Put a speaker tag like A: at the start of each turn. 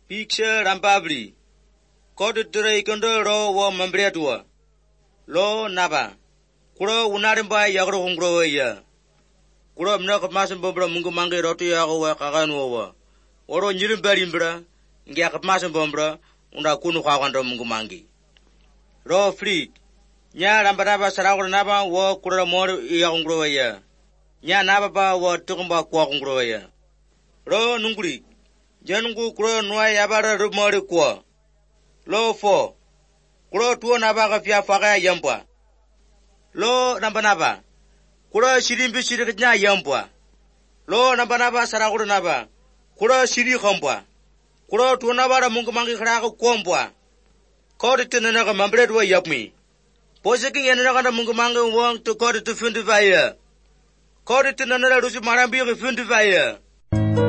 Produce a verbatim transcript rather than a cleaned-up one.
A: Picture Rampabli. Code Drake ro wo Mambretua. Lo Naba. Kuro Unarimba Yagro Hungroya. Kuro Mnak Masan Bombra Mungumangi Roti Yago Kaganova. Oro Nirim Berimbra, Gak Masan Bombra, Unda Kunu Kawando Mungumangi. Ro Fleet. Nya Rambaraba Sarawar Naba wo Kura Mor Yagungroya. Nya Nababa wo Tukumba Kwagungroya. Ro Nungri. Jangu Kuro Noa Yabara Rumori Kwa. Lo Fo. Kuro Tuo Nabaga Fia Faga Yampa. Lo Nambanaba. Kuro Shirimbi Shiriknya Yampa. Lo Nambanaba Sarawar Naba. Kuro Shiri Hompa. Kuro Tuo Nabara Mungumangi Krago Kwampa. Kodi Tinanaga Mambredwa Yapmi. Posiki Yanaka Mungumangi wong to Kodi to Fundivaya. Kodi Tinana Rusi Marambi Fundivaya.